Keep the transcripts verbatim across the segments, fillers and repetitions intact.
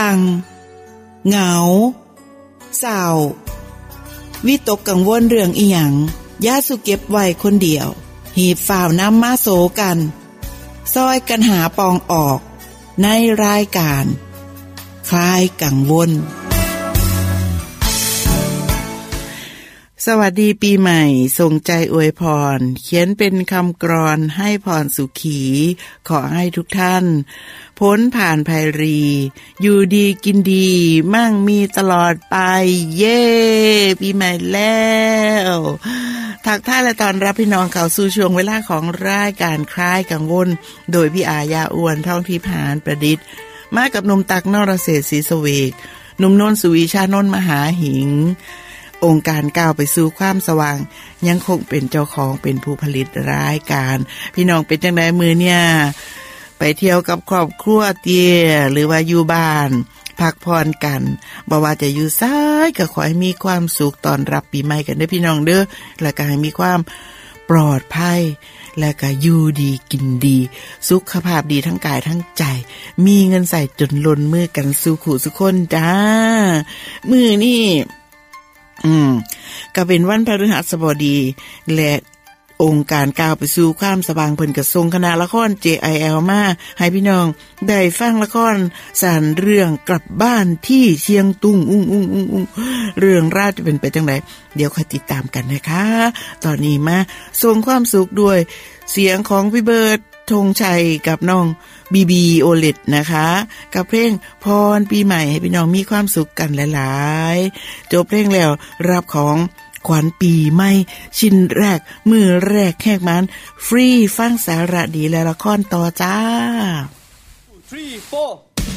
ลังเหงาเศร้าวิตกกังวลเรื่องอีหยังอย่าสุเก็บไว้คนเดียวหีบฝ่าวนำมาโสกันซอยกันหาปองออกในรายการคลายกังวลสวัสดีปีใหม่ส่งใจอวยพรเขียนเป็นคำกลอนให้พรสุขีขอให้ทุกท่านพ้นผ่านภัยรีอยู่ดีกินดีมั่งมีตลอดไปเย้ปีใหม่แล้วทักทายและต้อนรับพี่น้องเข้าสู่ช่วงเวลาของรายการคลายกังวลโดยพี่อายาอ้วนท่องทิพย์หานประดิษฐ์มากับหนุ่มตักนรเศรษฐ์ศรีสเวกหนุ่มโนนสุวิชานนท์มหาหิงองค์การก้าวไปสู่ความสว่างยังคงเป็นเจ้าของเป็นผู้ผลิตรายการพี่น้องเป็นจังได๋มื้อเนี่ยไปเที่ยวกับครอบครัวเตี้ยหรือว่าอยู่บ้านพักผ่อนกันบ่ว่าจะอยู่ซ้ายก็ขอให้มีความสุขต้อนรับปีใหม่กันเด้อพี่น้องเด้อแล้วก็ให้มีความปลอดภัยและก็อยู่ดีกินดีสุขภาพดีทั้งกายทั้งใจมีเงินใส่จนล้นมือกันสู่ขู่สุคนจ้ามื้อนี้อืมก็เป็นวันพฤหัสบดีและองค์การก้าวไปสู่ความสว่างเพิ่นก็ส่งคณะละคร เจ ไอ แอล มาให้พี่น้องได้ฟังละครสานเรื่องกลับบ้านที่เชียงตุงอุ้งอุ้งอุ้งอุ้งเรื่องราวจะเป็นไปจังได๋เดี๋ยวค่อยติดตามกันนะคะตอนนี้มาส่งความสุขด้วยเสียงของพี่เบิร์ดธงชัยกับน้องบีบีโอเลตนะคะกับเพลงพรปีใหม่ให้พี่น้องมีความสุขกันหลายๆจบเพลงแล้วรับของขวัญปีใหม่ชิ้นแรกมือแรกแขกมันฟรีฟังสาระดีและละครต่อจ้าสาม สี่ ห้า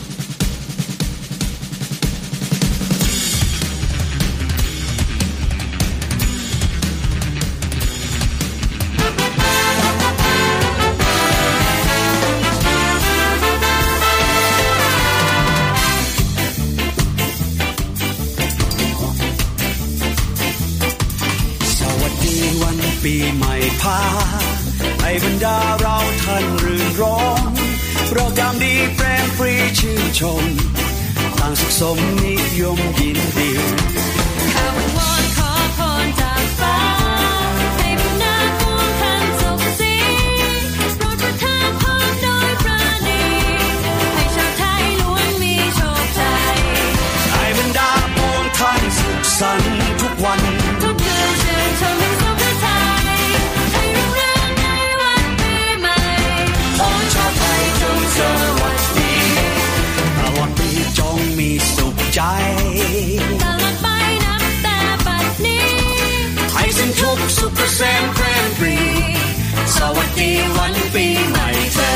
ปีใหม่พาให้บรรดาเราท่านรื่นร้อนเรายามดีแปรฟรีชื่นชมต่างสุขสมนิยมยินดีข้าวันวอนขอพรจากฟ้าให้บรรดาปวงท่านสุขสีโปรดประทานพรโดยปราณีให้ชาวไทยล้วนมีโชคชัยให้บรรดาปวงท่านสุขสันต์ทุกวันทุกเดือนเชิญชมสวัสดีตลอดปีจงมีสุขใจตลอดไปนับแต่บัดนี้ให้สิ้นทุกข์สุขเกษมแพร่ปรีสวัสดีวันปีใหม่เธ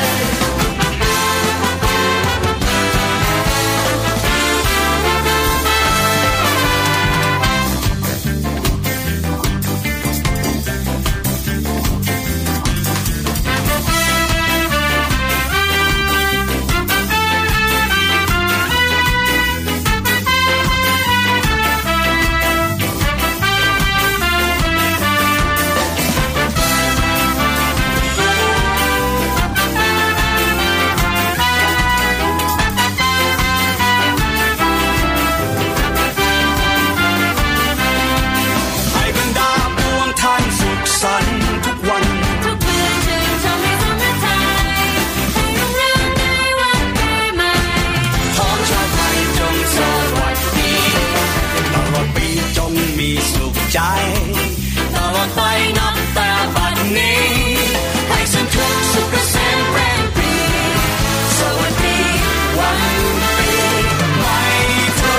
ใจตลอดไปนับแต่บัดนี้ให้สิ้นทุกข์สุขเกษมแพร่ปรีสวัสดีวันปีใหม่เธอ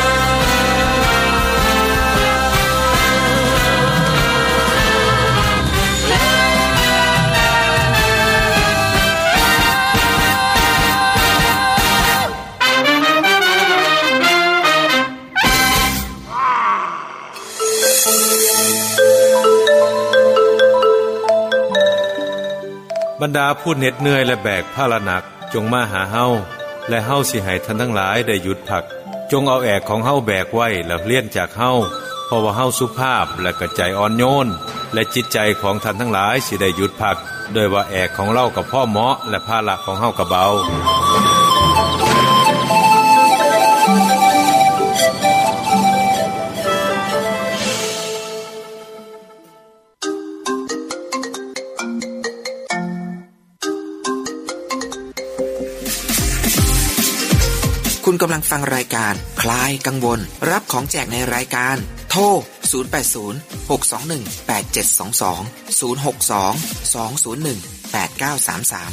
บรรดาผู้เหน็ดเหนื่อยและแบกภาระหนักจงมาหาเฮาและเฮาสิให้ท่านทั้งหลายได้หยุดพักจงเอาแอกของเฮาแบกไว้แล้วเลี่ยนจากเฮาเพราะว่าเฮาสุภาพและก็ใจอ่อนโยนและจิตใจของท่านทั้งหลายสิได้หยุดพักโดยว่าแอกของเรากับพ่อเหมาะและภาระของเฮาก็เบาคุณกำลังฟังรายการคลายกังวลรับของแจกในรายการโทรศูนย์ แปด ศูนย์ หก สอง หนึ่ง แปด เจ็ด สอง สอง ศูนย์ หก สอง สอง ศูนย์ หนึ่ง แปด เก้า สาม สาม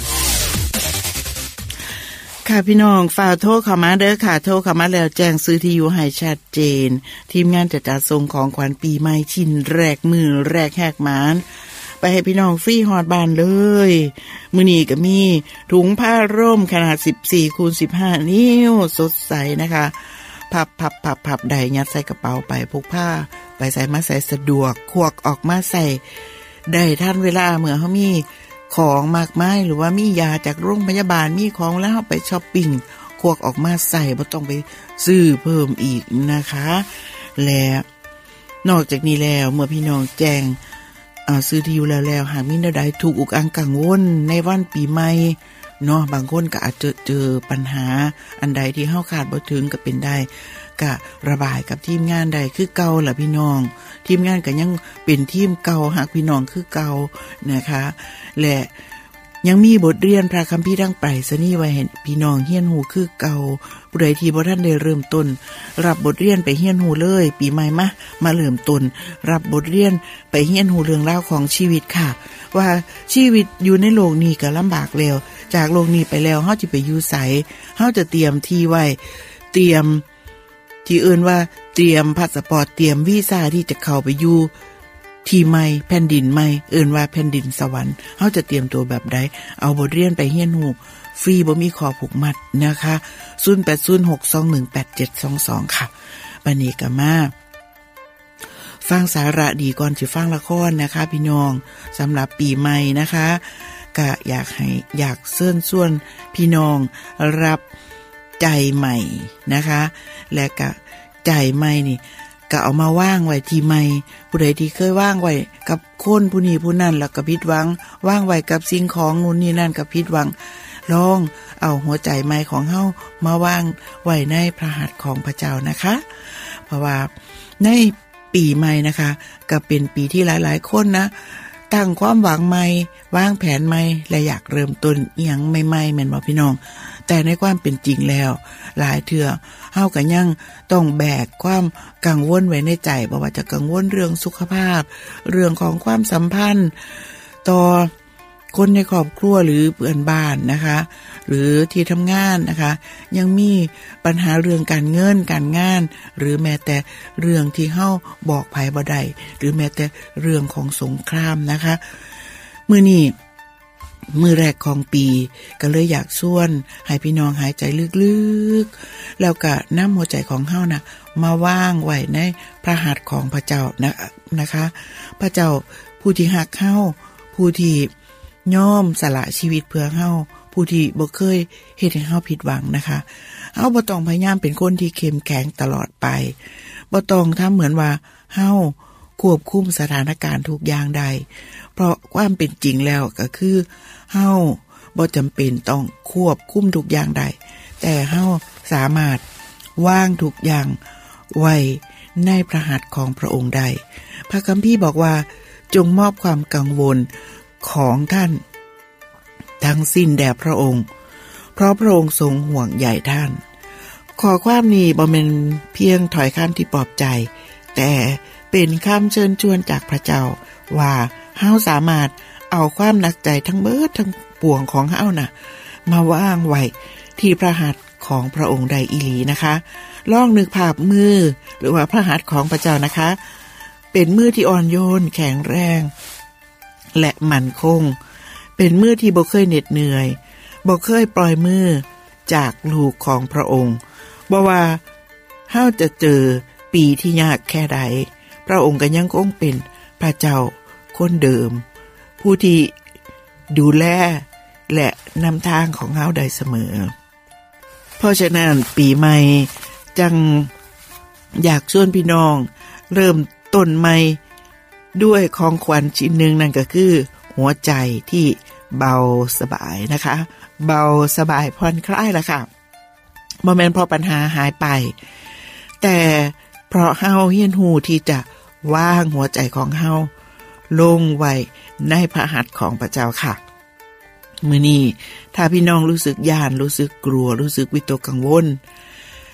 ค่ะพี่น้องฝากโทรเข้ามาเด้อค่ะโทรเข้ามาแล้วแจ้งซื้อที่อยู่ให้ชัดเจนทีมงานจะจัดส่งของขวัญปีใหม่ชิ้นแรกมือแรกแหกหมานไปให้พี่น้องฟรีฮอดบ้านเลยมื้อนี้ก็มีถุงผ้าร่มขนาด สิบสี่คูณสิบห้า นิ้วสดใสนะคะพับพับพับพับได้ยัดใส่กระเป๋าไปพกผ้าไปใส่มาใส่สะดวกควักออกมาใส่ได้ทันเวลาเมื่อเฮามีของมากมายหรือว่ามียาจากโรงพยาบาลมีของแล้วไปช้อปปิ้งควักออกมาใส่บ่ต้องไปซื้อเพิ่มอีกนะคะและนอกจากนี้แล้วเมื่อพี่น้องแจ้งอ่าซื้อที่อยู่แล้วแล้วหากมีแนวใดถูกอุกอังกังวลในวันปีใหม่เนาะบางคนก็อาจจะเจอปัญหาอันใดที่เฮาคาดบ่ถึงก็เป็นได้ก็ระบายกับทีมงานใดคือเก่าล่ะพี่น้องทีมงานก็ยังเป็นทีมเก่าหากพี่น้องคือเก่านะคะและยังมีบทเรียนพระคัมภีร์ทางไปรษณีย์ไว้ให้พี่น้องเรียนรู้คือเก่าผู้ใดที่บ่ทันได้เริ่มต้นรับบทเรียนไปเรียนรู้เลยปีใหม่มามาเริ่มต้นรับบทเรียนไปเรียนรู้เรื่องราวของชีวิตค่ะว่าชีวิตอยู่ในโลกนี้ก็ลำบากแล้วจากโลกนี้ไปแล้วเฮาสิไปอยู่ไสเฮาจะเตรียมที่ไว้เตรียมที่เอิ้นว่าเตรียมพาสปอร์ตเตรียมวีซ่าที่จะเข้าไปอยู่ที่ใหม่แผ่นดินใหม่เอิ้นว่าแผ่นดินสวรรค์เฮาจะเตรียมตัวแบบใดเอาบทเรียนไปเรียนรู้ฟรีบ่มีข้อผูกมัดนะคะศูนย์ แปด ศูนย์ หก สอง หนึ่ง แปด เจ็ด สอง สองค่ะบัดนี้ก็มาฟังสาระดีก่อนสิฟังละครนะคะพี่น้องสำหรับปีใหม่นะคะก็อยากให้อยากเชิญชวนพี่น้องรับใจใหม่นะคะและก็ใจใหม่นี่ก็เอามาว่างไว้ที่ใหม่ผู้ใดที่เคยว่างไว้กับคนผู้นี้ผู้นั้นแล้วก็ผิดหวังว่างไว้กับสิ่งของนู่นนี่นั่นก็ผิดหวังลองเอาหัวใจใหม่ของเฮามาว่างไว้ในพระหัตถ์ของพระเจ้านะคะเพราะว่าในปีใหม่นะคะก็เป็นปีที่หลายๆคนนะตั้งความหวังใหม่วางแผนใหม่และอยากเริ่มต้นอีหยังใหม่ๆแม่นบ่พี่น้องแต่ในความเป็นจริงแล้วหลายเทื่อเฮาก็ยังต้องแบกความกังวลไว้ในใจบ่ว่าจะกังวลเรื่องสุขภาพเรื่องของความสัมพันธ์ต่อคนในครอบครัวหรือเพื่อนบ้านนะคะหรือที่ทำงานนะคะยังมีปัญหาเรื่องการเงินการงานหรือแม้แต่เรื่องที่เฮาบอกไผบ่ได้หรือแม้แต่เรื่องของสงครามนะคะมื้อนี้มื้อแรกของปีก็เลยอยากชวนให้พี่น้องหายใจลึกๆแล้วก็นำหัวใจของเฮาน่ะมาว่างไว้ในพระหัตถ์ของพระเจ้านะนะคะพระเจ้าผู้ที่รักเฮาผู้ที่ยอมสละชีวิตเพื่อเฮาผู้ที่บ่เคยเฮ็ดให้เฮาผิดหวังนะคะเฮาบ่ต้องพยายามเป็นคนที่เข้มแข็งตลอดไปบ่ต้องทำเหมือนว่าเฮาควบคุมสถานการณ์ทุกอย่างได้เพราะความเป็นจริงแล้วก็คือเฮาบ่จำเป็นต้องควบคุมทุกอย่างได้แต่เฮาสามารถวางทุกอย่างไว้ในพระหัตถ์ของพระองค์ได้พระคัมภีร์บอกว่าจงมอบความกังวลของท่านทั้งสิ้นแด่พระองค์เพราะพระองค์ทรงห่วงใยท่านขอความนี้บ่แม่นเพียงถ้อยคำที่ปลอบใจแต่เป็นคำเชิญชวนจากพระเจ้าว่าเฮาสามารถเอาความหนักใจทั้งเบิดทั้งปวงของเฮาน่ะมาว่างไว้ที่พระหัตถ์ของพระองค์ใดอีหลีนะคะลองนึกภาพมือหรือว่าพระหัตถ์ของพระเจ้านะคะเป็นมือที่อ่อนโยนแข็งแรงและมั่นคงเป็นมือที่บ่เคยเหน็ดเหนื่อยบ่เคยปล่อยมือจากลูกของพระองค์บ่ว่าเฮาจะเจอปีที่ยากแค่ใดพระองค์ก็ยังคงเป็นพระเจ้าคนเดิมผู้ที่ดูแลและนำทางของเฮาได้เสมอเพราะฉะนั้นปีใหม่จังอยากชวนพี่น้องเริ่มต้นใหม่ด้วยของขวัญชิ้นหนึ่งนั่นก็คือหัวใจที่เบาสบายนะคะเบาสบายผ่อนคลายล่ะค่ะบ่แม่นเพราะปัญหาหายไปแต่เพราะเฮาเรียนรู้ที่จะวางหัวใจของเฮาลงไว้ในพระหัตถ์ของพระเจ้าค่ะมื้อนี้ถ้าพี่น้องรู้สึกย่านรู้สึกกลัวรู้สึกวิตกกังวล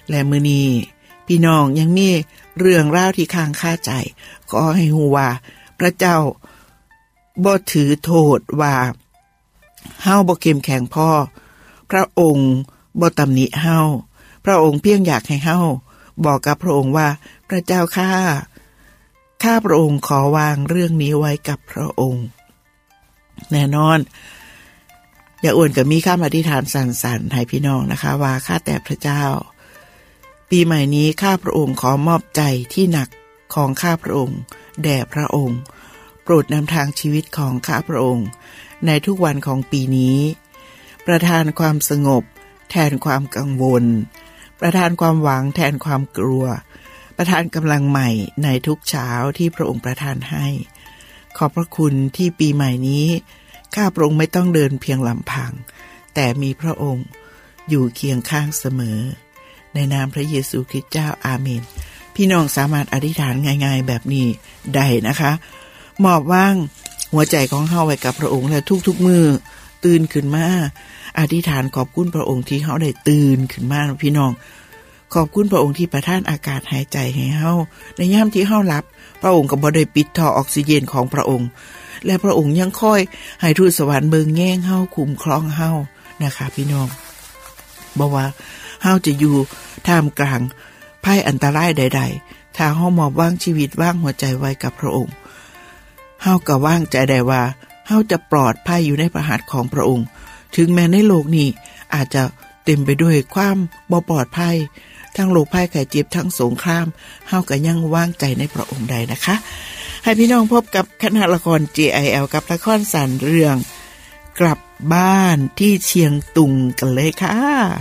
และมื้อนี้พี่น้องยังมีเรื่องราวที่ค้างคาใจขอให้ฮู้ว่าพระเจ้าบ่ถือโทษว่าเฮาบ่เข้มแข็งพอพระองค์บ่ตำหนิเฮาพระองค์เพียงอยากให้เฮาบอกกับพระองค์ว่าพระเจ้าข้าข้าพระองค์ขอวางเรื่องนี้ไว้กับพระองค์แน่นอนอย่าอ้วนก็มีคำอธิษฐานสั้นๆให้พี่น้องนะคะว่าข้าแต่พระเจ้าปีใหม่นี้ข้าพระองค์ขอมอบใจที่หนักของข้าพระองค์แด่พระองค์โปรดนำทางชีวิตของข้าพระองค์ในทุกวันของปีนี้ประทานความสงบแทนความกังวลประทานความหวังแทนความกลัวประทานกำลังใหม่ในทุกเช้าที่พระองค์ประทานให้ขอบพระคุณที่ปีใหม่นี้ข้าพระองค์ไม่ต้องเดินเพียงลำพังแต่มีพระองค์อยู่เคียงข้างเสมอในนามพระเยซูคริสต์เจ้าอาเมนพี่น้องสามารถอธิษฐานง่ายๆแบบนี้ได้นะคะมอบว่างหัวใจของเฮาไว้กับพระองค์และทุกๆมื้อตื่นขึ้นมาอธิษฐานขอบคุณพระองค์ที่เฮาได้ตื่นขึ้นมาพี่น้องขอบคุณพระองค์ที่ประทานอากาศหายใจให้เฮาในยามที่เฮาหลับพระองค์ก็บ่ได้ปิดท่อออกซิเจนของพระองค์และพระองค์ยังคอยให้ทูตสวรรค์เบิ่งแย่งเฮาคุ้มครองเฮานะคะพี่น้องบ่ว่าเฮาจะอยู่ท่ามกลางภัยอันตรายใดๆถ้าเฮามอบวางชีวิตวางหัวใจไว้กับพระองค์เฮาก็วางใจได้ว่าเฮาจะปลอดภัยอยู่ในพระหัตถ์ของพระองค์ถึงแม้ในโลกนี้อาจจะเต็มไปด้วยความบ่ปลอดภัยทั้งโรคภัยไข้เจ็บทั้งสงครามเฮาก็ยังวางใจในพระองค์ได้นะคะให้พี่น้องพบกับคณะละคร เจ ไอ แอล กับละครสั้นเรื่องกลับบ้านที่เชียงตุงกันเลยค่ะ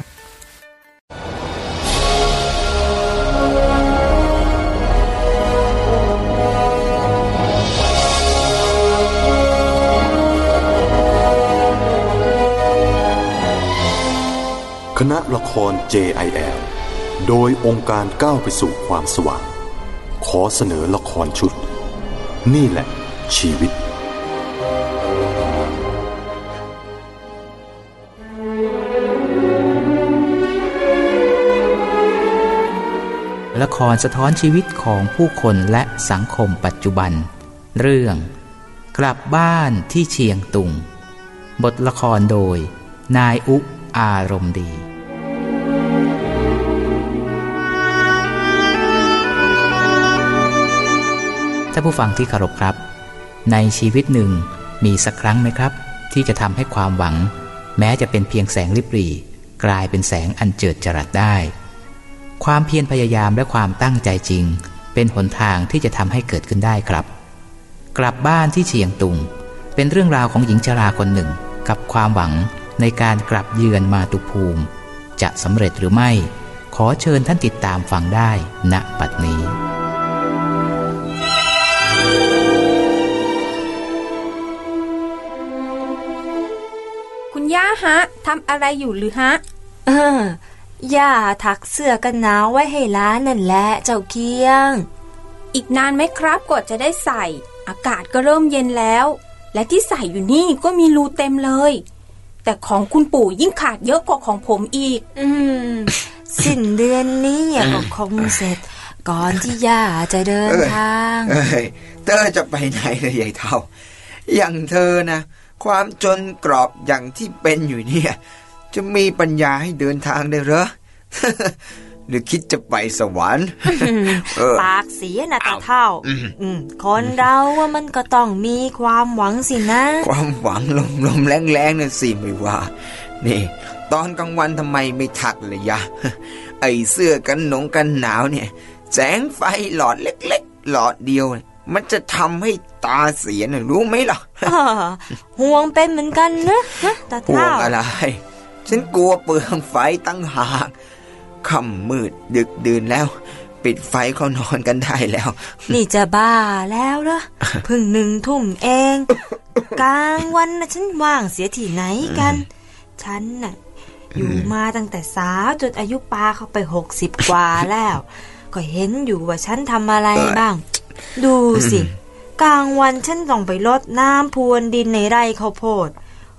คณะละคร เจ ไอ แอล โดยองค์การก้าวไปสู่ความสว่างขอเสนอละครชุดนี่แหละชีวิตละครสะท้อนชีวิตของผู้คนและสังคมปัจจุบันเรื่องกลับบ้านที่เชียงตุงบทละครโดยนายอุอารมณ์ดีท่านผู้ฟังที่เคารพครับในชีวิตหนึ่งมีสักครั้งไหมครับที่จะทำให้ความหวังแม้จะเป็นเพียงแสงริบหรี่กลายเป็นแสงอันเจิดจรัสได้ความเพียรพยายามและความตั้งใจจริงเป็นหนทางที่จะทำให้เกิดขึ้นได้ครับกลับบ้านที่เชียงตุงเป็นเรื่องราวของหญิงชราคนหนึ่งกับความหวังในการกลับเยือนมาตุภูมิจะสำเร็จหรือไม่ขอเชิญท่านติดตามฟังได้ณบัดนี้คุณย่าฮะทำอะไรอยู่หรือฮะเออย่าถักเสื้อกันหนาวไว้ให้ล้านนั่นแหละเจ้าเคียงอีกนานไหมครับกว่าจะได้ใส่อากาศก็เริ่มเย็นแล้วและที่ใส่อยู่นี่ก็มีรูเต็มเลยแต่ของคุณปู่ยิ่งขาดเยอะกว่าของผมอีกอืม สิ้นเดือนนี้ก็คงเสร็จก่อนที่ย่าจะเดินทางเอ้ยเธอจะไปไหนเลยยายเฒ่าอย่างเธอนะความจนกรอบอย่างที่เป็นอยู่เนี่ยจะมีปัญญาให้เดินทางได้เหรอ หรือคิดจะไปสวรรค์ปากเสียนะตาเฒ่าคนเราว่ามันก็ต้องมีความหวังสินะความหวังลมๆแรงๆน่ะสิไม่ว่านี่ตอนกลางวันทำไมไม่ถักเลยยะ ไอเสื้อกันหนงกันหนาวเนี่ยแสงไฟหลอดเล็กๆหลอดเดียวมันจะทำให้ตาเสียน่ะรู้ไหมล่ะห่วงเป็นเหมือนกันนะตาเฒ่าห่วงอะไรฉันกลัวเปลืองไฟตั้งหากค่ำมืดดึกดื่นแล้วปิดไฟเข้านอนกันได้แล้วนี่จะบ้าแล้วเหรอเพิ่งหนึ่งทุ่มเองกลางวันนะฉันว่างเสียที่ไหนกันฉันน่ะอยู่มาตั้งแต่สาวจนอายุปาเข้าไปหกสิบกว่าแล้วก็เห็นอยู่ว่าฉันทำอะไรบ้างดูสิกลางวันฉันต้องไปรดน้ำพรวนดินในไร่ข้าวโพด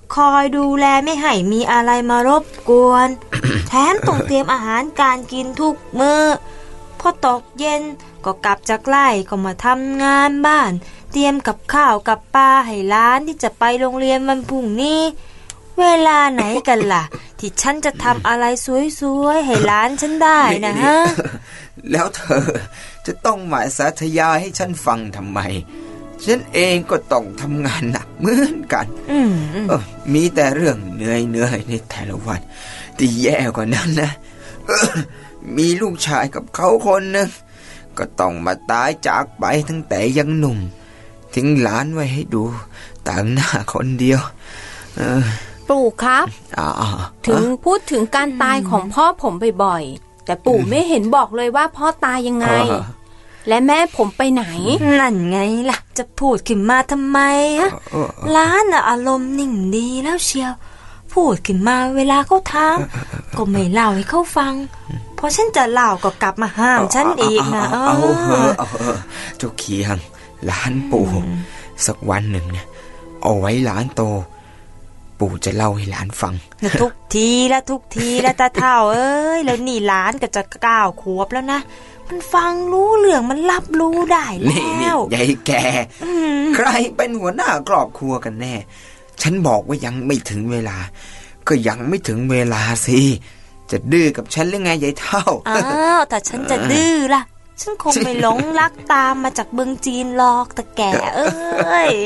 คอยดูแลไม่ให้มีอะไรมารบกวน แถมต้องเตรียมอาหารการกินทุกมื้อพอตกเย็นก็กลับจากไร่ก็มาทำงานบ้านเตรียมกับข้าวกับปลาให้หลานที่จะไปโรงเรียนวันพรุ่งนี้เวลาไหนกันล่ะ ที่ฉันจะทำอะไรสวยๆให้หลานฉันได้นะฮะแล้วเธอจะต้องมาสาธยายให้ฉันฟังทำไมฉันเองก็ต้องทำงานหนักเหมือนกันเออมีแต่เรื่องเหนื่อยเหนื่อยในแต่ละวันที่แย่กว่านั้นนะมีลูกชายกับเขาคนหนึ่งก็ต้องมาตายจากไปตั้งแต่ยังหนุ่มทิ้งหลานไว้ให้ดูต่างหน้าคนเดียวเออปู่ครับถึงพูดถึงการตายของพ่อผมบ่อยๆแต่ปู่ไม่เห็นบอกเลยว่าพ่อตายยังไงและแม่ผมไปไหนนั่นไงล่ะจะพูดขึ้นมาทำไมฮะล้านน่ะอารมณ์นิ่งดีแล้วเชียวพูดขึ้นมาเวลาเขาถามก็ไม่เล่าให้เขาฟังพอฉันจะเล่าก็กลับมาห้ามฉันอีกนะเอาเถอะเอาเถอะเจ้าเคียงหลานปู่สักวันหนึ่งเนี่ยเอาไว้หลานโตปู่จะเล่าให้หลานฟังทุกทีละทุกทีละตาเฒ่าเอ้ยแล้วนี่หลานก็จะเก้าขวบแล้วนะมันฟังรู้เรื่องมันรับรู้ได้แล้วใหญ่แกใครเป็นหัวหน้าครอบครัวกันแน่ฉันบอกว่ายังไม่ถึงเวลาก็ยังไม่ถึงเวลาสิจะดื้อกับฉันหรือไงใหญ่เฒ่าอ้าวแต่ฉันจะดื้อล่ะฉันคงไม่หลงรักตามมาจากเมืองจีนหรอกแต่แกเอ้ย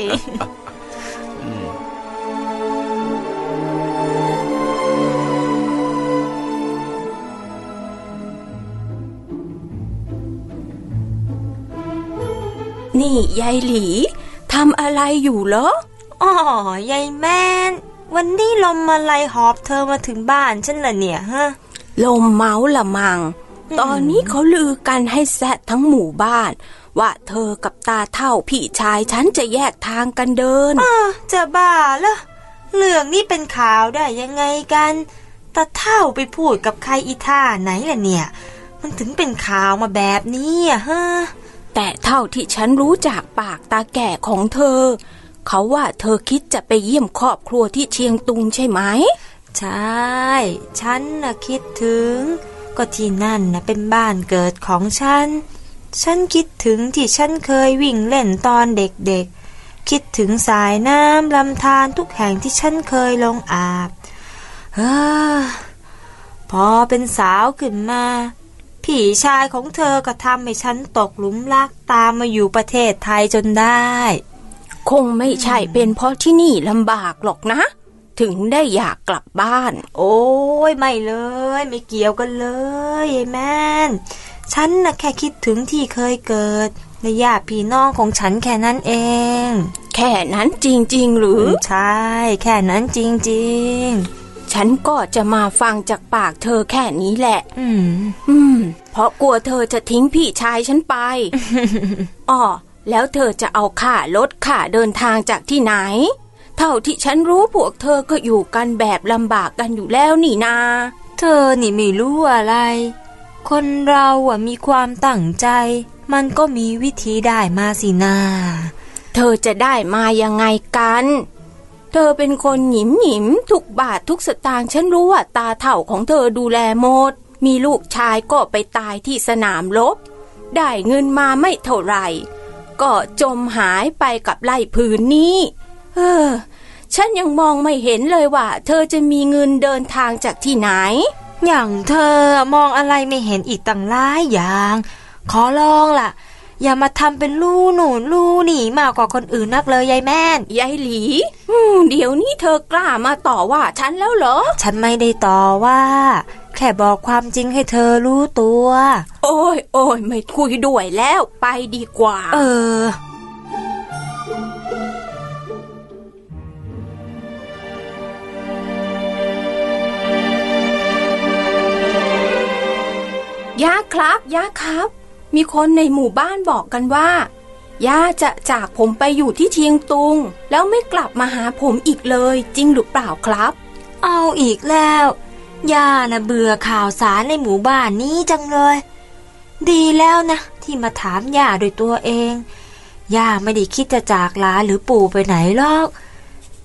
นี่ยายหลีทำอะไรอยู่เหรออ๋อยายแม่นวันนี้ลมอะไรหอบเธอมาถึงบ้านฉันล่ะเนี่ยฮะลมเมาละมังตอนนี้เขาลือกันให้แซะทั้งหมู่บ้านว่าเธอกับตาเฒ่าพี่ชายฉันจะแยกทางกันเดินอ้อจะบ้าเหรอเรื่องนี้เป็นข่าวได้ยังไงกันตาเฒ่าไปพูดกับใครอีท่าไหนล่ะเนี่ยมันถึงเป็นข่าวมาแบบนี้อ่ะฮะแต่เท่าที่ฉันรู้จากปากตาแก่ของเธอเขาว่าเธอคิดจะไปเยี่ยมครอบครัวที่เชียงตุงใช่ไหมใช่ฉันน่ะคิดถึงก็ที่นั่นน่ะเป็นบ้านเกิดของฉันฉันคิดถึงที่ฉันเคยวิ่งเล่นตอนเด็กๆคิดถึงสายน้ำลำธารทุกแห่งที่ฉันเคยลงอาบเฮ้อพอเป็นสาวขึ้นมาพี่ชายของเธอก็ทำให้ฉันตกหลุมรักตามมาอยู่ประเทศไทยจนได้คงไม่ใช่เป็นเพราะที่นี่ลำบากหรอกนะถึงได้อยากกลับบ้านโอ้ยไม่เลยไม่เกี่ยวกันเลยไอ้แม่นฉันน่ะแค่คิดถึงที่เคยเกิดและญาติพี่น้องของฉันแค่นั้นเองแค่นั้นจริงๆหรือใช่แค่นั้นจริงๆฉันก็จะมาฟังจากปากเธอแค่นี้แหละอืมอืมเพราะกลัวเธอจะทิ้งพี่ชายฉันไป อ้อแล้วเธอจะเอาค่ารถค่าเดินทางจากที่ไหนเท่าที่ฉันรู้พวกเธอก็อยู่กันแบบลำบากกันอยู่แล้วนี่นาเธอนี่ไม่รู้อะไรคนเราอ่ะมีความตั้งใจมันก็มีวิธีได้มาสินาเธอจะได้มายังไงกันเธอเป็นคนหยิมหยิมทุกบาททุกสตางค์ฉันรู้ว่าตาเฒ่าของเธอดูแลหมดมีลูกชายก็ไปตายที่สนามรบได้เงินมาไม่เท่าไหร่ก็จมหายไปกับไร่ผืนนี้เออฉันยังมองไม่เห็นเลยว่าเธอจะมีเงินเดินทางจากที่ไหนอย่างเธอมองอะไรไม่เห็นอีกตั้งหลายอย่างขอลองล่ะอย่ามาทำเป็นลู่หนูลู่หนีมากกว่าคนอื่นนักเลยยายแม่นยายหลีเดี๋ยวนี้เธอกล้ามาต่อว่าฉันแล้วเหรอฉันไม่ได้ต่อว่าแค่บอกความจริงให้เธอรู้ตัวโอ้ยโอ้ยไม่คุยด้วยแล้วไปดีกว่าเออย่าครับย่าครับมีคนในหมู่บ้านบอกกันว่าย่าจะจากผมไปอยู่ที่เชียงตุงแล้วไม่กลับมาหาผมอีกเลยจริงหรือเปล่าครับเอาอีกแล้วย่าน่ะเบื่อข่าวสารในหมู่บ้านนี้จังเลยดีแล้วนะที่มาถามย่าโดยตัวเองย่าไม่ได้คิดจะจากลาหรือปู่ไปไหนหรอก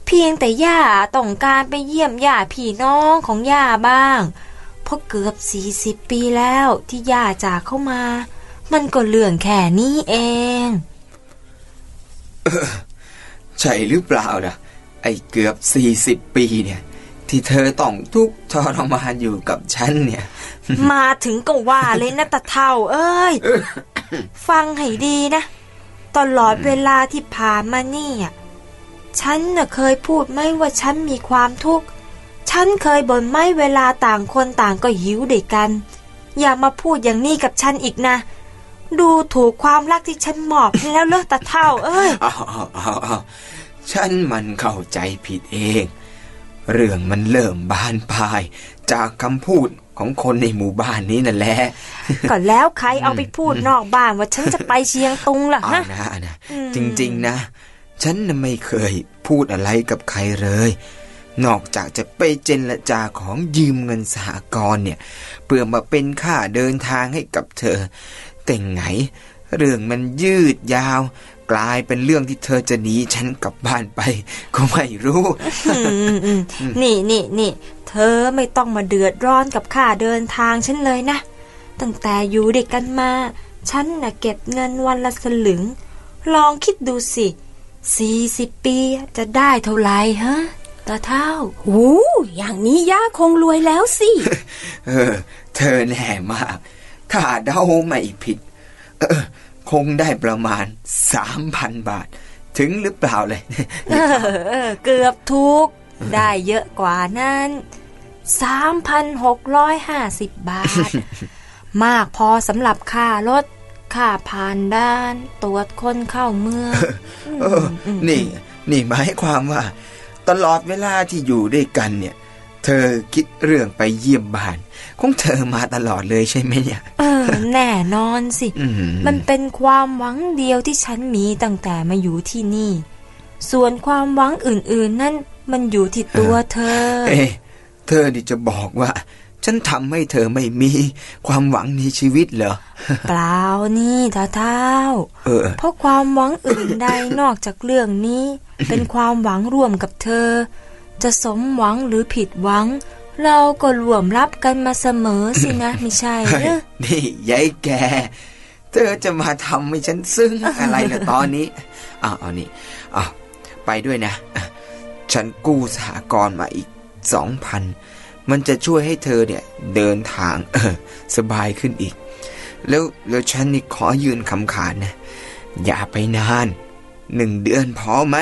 เพียงแต่ย่าต้องการไปเยี่ยมย่าพี่น้องของย่าบ้างเพราะเกือบสี่สิบปีแล้วที่ย่าจากเข้ามามันก็เรื่องแค่นี้เองเออใช่หรือเปล่าล่ะไอ้เกือบสี่สิบปีเนี่ยที่เธอต้องทุกข์ทรมานอยู่กับฉันเนี่ยมาถึงก็ว่าเลยนะตาเฒ่าเอ้ย ฟังให้ดีนะตลอดเวลาที่ผ่านมานี่ฉันน่ะเคยพูดไหมว่าฉันมีความทุกข์ฉันเคยบ่นไหมเวลาต่างคนต่างก็หิวด้วยกันอย่ามาพูดอย่างนี้กับฉันอีกนะดูถูกความรักที่ฉันมอบให้แล้วเลิกตาเฒ่าเอ้ยเอาเอาเอาเอาฉันมันเข้าใจผิดเองเรื่องมันเริ่มบานปลายจากคำพูดของคนในหมู่บ้านนี้นั่นแหละก็แล้วใครเอาไปพูดนอกบ้านว่าฉันจะไปเชียงตุงล่ะฮะนะนะจริงๆนะฉันน่ะไม่เคยพูดอะไรกับใครเลยนอกจากจะไปเจรจาของยืมเงินสหกรณ์เนี่ยเพื่อมาเป็นค่าเดินทางให้กับเธอแต่ไงเรื่องมันยืดยาวกลายเป็นเรื่องที่เธอจะหนีฉันกลับบ้านไปก็ไม่รู้นี่นี่นี่เธอไม่ต้องมาเดือดร้อนกับค่าเดินทางฉันเลยนะตั้งแต่อยู่ด้วยกันมาฉันน่ะเก็บเงินวันละสลึงลองคิดดูสิสี่สิบปีจะได้เท่าไหร่ฮะตาเฒ่าโอ้อย่างนี้ย่าคงรวยแล้วสิเออเธอแน่มากถ้าเดาไม่ผิดเออคงได้ประมาณ สามพัน บาทถึงหรือเปล่าเลยเออเกือบถูกได้เยอะกว่านั้น สามพันหกร้อยห้าสิบ บาทมากพอสำหรับค่ารถค่าผ่านด่านตรวจคนเข้าเมืองเออนี่นี่หมายความว่าตลอดเวลาที่อยู่ด้วยกันเนี่ยเธอคิดเรื่องไปเยี่ยมบ้านของเธอมาตลอดเลยใช่ไหมเนี่ยเออแน่นอนสิมันเป็นความหวังเดียวที่ฉันมีตั้งแต่มาอยู่ที่นี่ส่วนความหวังอื่นๆนั่นมันอยู่ที่ตัวเธอเอ๊ะเธอดิจะบอกว่าฉันทำให้เธอไม่มีความหวังในชีวิตเหรอเปล่านี่ตาเฒ่าเออเพราะความหวังอื่นใดนอกจากเรื่องนี้เป็นความหวังร่วมกับเธอจะสมหวังหรือผิดหวังเราก็รวมรับกันมาเสมอสินะไม่ใช่เหรอนี่ยายแกเธอจะมาทำให้ฉันซึ้งอะไรล่ะตอนนี้อ้าวเอานี่อ้าวไปด้วยนะฉันกู้สหกรณ์มาอีก สองพัน มันจะช่วยให้เธอเนี่ยเดินทางเออสบายขึ้นอีกแล้วแล้วฉันนี่ขอยืนคำขาดนะอย่าไปนานหนึ่งเดือนพอไหม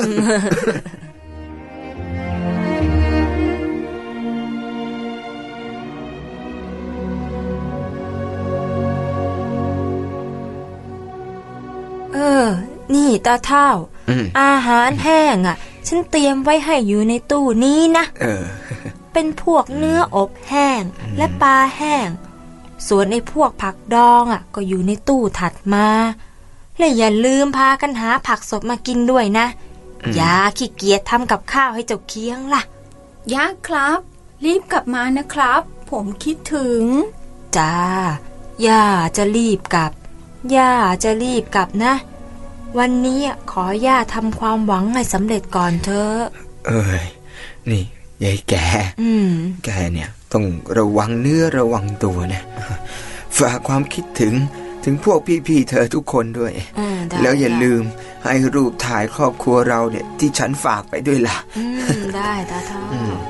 เออนี่ตาเฒ่าอาหารแห้งอ่ะฉันเตรียมไว้ให้อยู่ในตู้นี้นะเออเป็นพวกเนื้ออบแห้งและปลาแห้งส่วนไอ้พวกผักดองอ่ะก็อยู่ในตู้ถัดมาและอย่าลืมพากันหาผักสดมากินด้วยนะอย่าขี้เกียจทำกับข้าวให้เจ้าเคียงล่ะย่าครับรีบกลับมานะครับผมคิดถึงจ้าย่าจะรีบกลับย่าจะรีบกลับนะวันนี้ขอย่าทำความหวังให้สำเร็จก่อนเถอะเอ้ยนี่ยายแกแกเนี่ยต้องระวังเนื้อระวังตัวนะฝากความคิดถึงถึงพวกพี่ๆเธอทุกคนด้วยแล้วอย่าลืมให้รูปถ่ายครอบครัวเราเนี่ยที่ฉันฝากไปด้วยล่ะได้ตาเฒ่า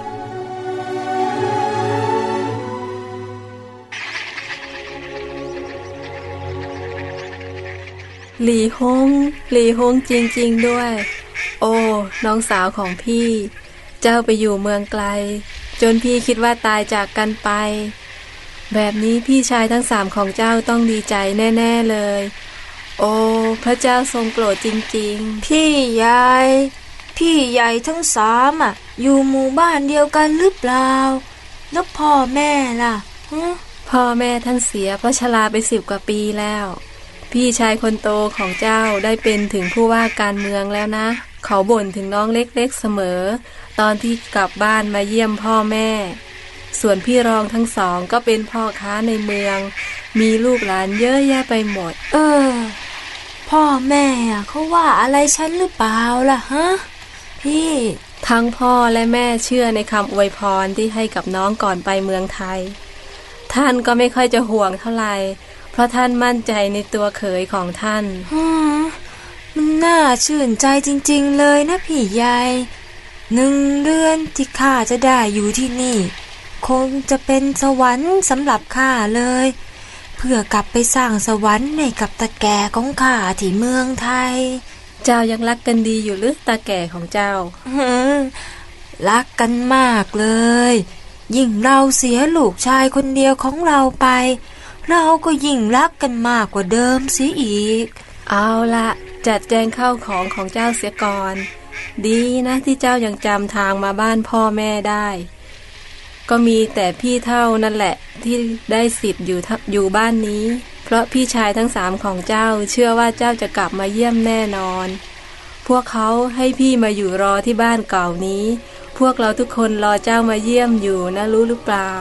หลี่ฮงหลี่ฮงจริงๆด้วยโอ้น้องสาวของพี่เจ้าไปอยู่เมืองไกลจนพี่คิดว่าตายจากกันไปแบบนี้พี่ชายทั้งสามของเจ้าต้องดีใจแน่ๆเลยโอ้พระเจ้าทรงโปรดจริงๆพี่ใหญ่พี่ใหญ่ทั้งสามอ่ะอยู่หมู่บ้านเดียวกันหรือเปล่าแล้วพ่อแม่ล่ะพ่อแม่ท่านเสียเพราะชราไปสิบกว่าปีแล้วพี่ชายคนโตของเจ้าได้เป็นถึงผู้ว่าการเมืองแล้วนะเขาบ่นถึงน้องเล็กๆเสมอตอนที่กลับบ้านมาเยี่ยมพ่อแม่ส่วนพี่รองทั้งสองก็เป็นพ่อค้าในเมืองมีลูกหลานเยอะแยะไปหมดเออพ่อแม่เขาว่าอะไรฉันหรือเปล่าล่ะฮะพี่ทั้งพ่อและแม่เชื่อในคำอวยพรที่ให้กับน้องก่อนไปเมืองไทยท่านก็ไม่ค่อยจะห่วงเท่าไหร่เพราะท่านมั่นใจในตัวเขยของท่านมันน่าชื่นใจจริงๆเลยนะพี่ใหญ่หนึ่งเดือนที่ข้าจะได้อยู่ที่นี่คงจะเป็นสวรรค์สำหรับข้าเลยเพื่อกลับไปสร้างสวรรค์ให้กับตาแก่ของข้าที่เมืองไทยเจ้ายังรักกันดีอยู่หรือตาแก่ของเจ้ารักกันมากเลยยิ่งเราเสียลูกชายคนเดียวของเราไปเราก็ยิ่งรักกันมากกว่าเดิมเสียอีกเอาละจัดแจงข้าวของของเจ้าเสียก่อนดีนะที่เจ้ายังจำทางมาบ้านพ่อแม่ได้ก็มีแต่พี่เท่านั่นแหละที่ได้สิทธิ์อยู่อยู่บ้านนี้เพราะพี่ชายทั้งสามของเจ้าเชื่อว่าเจ้าจะกลับมาเยี่ยมแน่นอนพวกเขาให้พี่มาอยู่รอที่บ้านเก่านี้พวกเราทุกคนรอเจ้ามาเยี่ยมอยู่นะรู้หรือเปล่า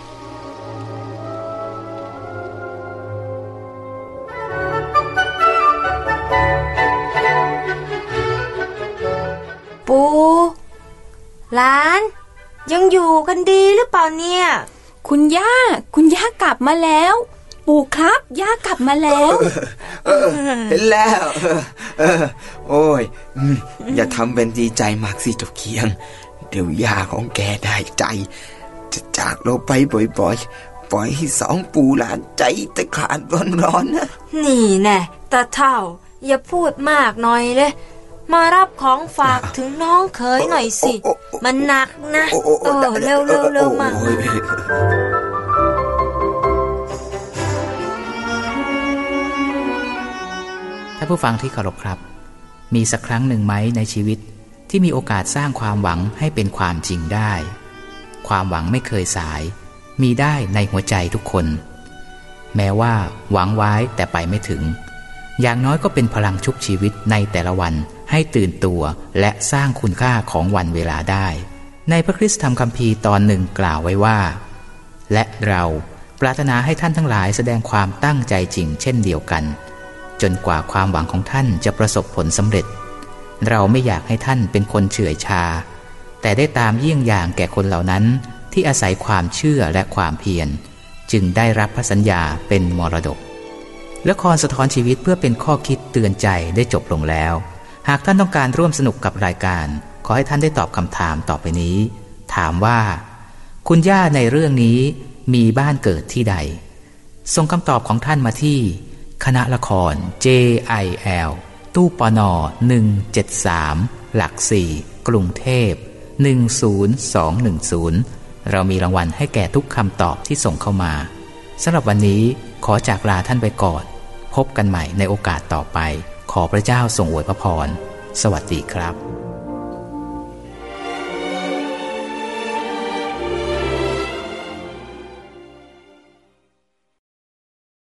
ปู่หลานยังอยู่กันดีหรือเปล่าเนี่ยคุณย่าคุณย่ากลับมาแล้วปู่ครับย่ากลับมาแล้วเห็นแล้วโอ้ยอย่าทำเป็นดีใจมากสิเจ้าเคียงเดี๋ยวย่าของแกได้ใจจะจากเราไปบ่อยๆปล่อยให้สองปู่หลานใจจะขาดร้อนๆนะนี่แน่ตาเฒ่าอย่าพูดมากหน่อยเลยมารับของฝากถึงน้องเขยหน่อยสิมันหนักนะเออเร็วเร็วเร็วมาท่านผู้ฟังที่เคารพครับมีสักครั้งหนึ่งไหมในชีวิตที่มีโอกาสสร้างความหวังให้เป็นความจริงได้ความหวังไม่เคยสายมีได้ในหัวใจทุกคนแม้ว่าหวังไว้แต่ไปไม่ถึงอย่างน้อยก็เป็นพลังชุบชีวิตในแต่ละวันให้ตื่นตัวและสร้างคุณค่าของวันเวลาได้ในพระคริสตธรรมคัมภีร์ตอนหนึ่งกล่าวไว้ว่าและเราปรารถนาให้ท่านทั้งหลายแสดงความตั้งใจจริงเช่นเดียวกันจนกว่าความหวังของท่านจะประสบผลสำเร็จเราไม่อยากให้ท่านเป็นคนเฉื่อยชาแต่ได้ตามเยี่ยงอย่างแก่คนเหล่านั้นที่อาศัยความเชื่อและความเพียรจึงได้รับพระสัญญาเป็นมรดกละครสะท้อนชีวิตเพื่อเป็นข้อคิดเตือนใจได้จบลงแล้วหากท่านต้องการร่วมสนุกกับรายการขอให้ท่านได้ตอบคำถามต่อไปนี้ถามว่าคุณย่าในเรื่องนี้มีบ้านเกิดที่ใดส่งคำตอบของท่านมาที่คณะละคร เจ ไอ แอล ตู้ปนหนึ่งเจ็ดสามหลักสี่กรุงเทพหนึ่งศูนย์สองหนึ่งศูนย์เรามีรางวัลให้แก่ทุกคำตอบที่ส่งเข้ามาสำหรับวันนี้ขอจากลาท่านไปก่อนพบกันใหม่ในโอกาสต่อไปขอพระเจ้าทรงอวยพระพรสวัสดีครับ